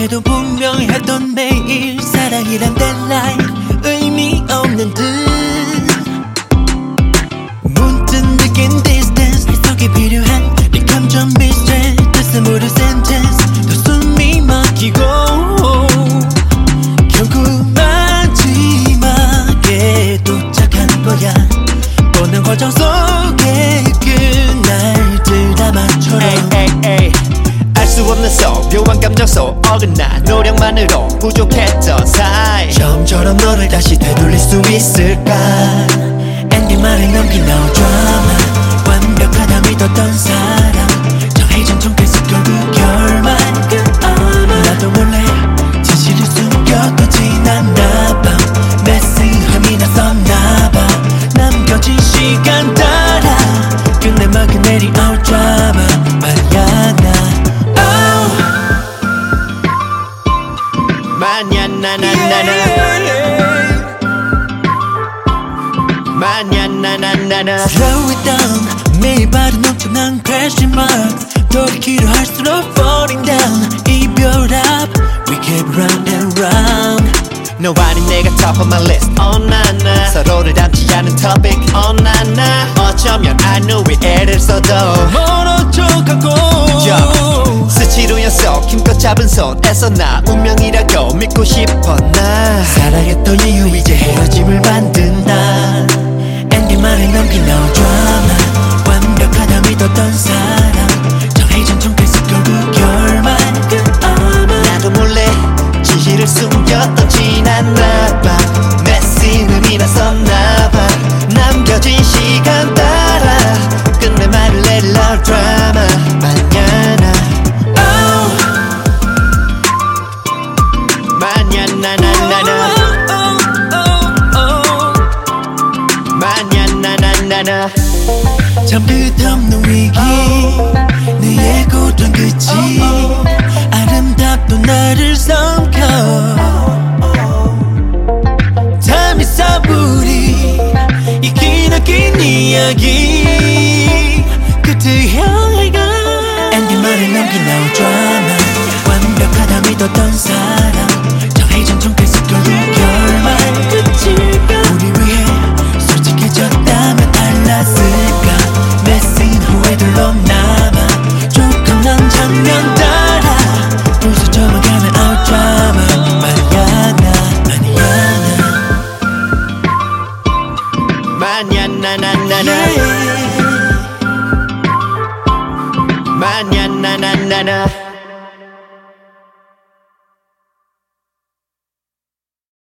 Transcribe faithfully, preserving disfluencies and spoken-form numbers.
그때도 분명했던 매일 사랑이란 데adline 의미 없는 듯 문득 느낀 distance 이 속에 필요한 네 감정 비슷해 뜻은 모를 sentence 또 숨이 막히고 결국 마지막에 도착한 거야 뻔한 과정 속에 그날 드라마처럼 알 수 없는 속 묘한 감정 속 어긋나 노력만으로 부족했던 사이 처음처럼 너를 다시 되돌릴 수 있을까 엔딩말을 넘긴 no drama 완벽하다 믿었던 사랑 정해진 총칼씩 결국 결말 끝아마 나도 몰래 진실을 숨겨도 지났나봐 메시함이 났었나봐 남겨진 시간 따라 끝내 막을 내리 all drama 말야 나 마냐 나나나나 마냐 나나나나 Slow it down 매일 발은 엄청난 question mark 돌이키려 할수록 falling down 이별 앞 We keep round and round 너와 아닌 내가 top of my list oh 나나 서로를 닮지 않은 topic oh 나나 어쩌면 I knew it 애를 써도 멀어져가고 스치로 연속 힘껏 잡은 손에서 나 운명이라고 믿고 싶어 나 사랑했던 이유 이제 헤어짐을 만든다 엔딩말을 넘긴 no drama 완벽하다 믿었던 사랑 정해진 총칼씩 결국 결말 끝아마 나도 몰래 진실을 숨겼던 지났나봐 메신 의미 났었나봐 남겨진 시간 따라 끝내 말을 let love drama 마냐나 마냐나나나나 마냐나나나나 참 끝없는 위기 내 고통 끝이 아름답던 나를 삼켜 잠이 싸부리 이 기나긴 이야기 끝을 향해 가 엔딩말을 넘긴 no drama 완벽하다 믿었던 사랑 정해진 총칼씩 결국 결말 끝일까 우리 위해 솔직해졌다면 달랐을까 메신 후회들로 남아 조금 난 장면 따라 부서져만 가는 our drama 마냐나 마냐나 마냐나나나나 마냐나나나나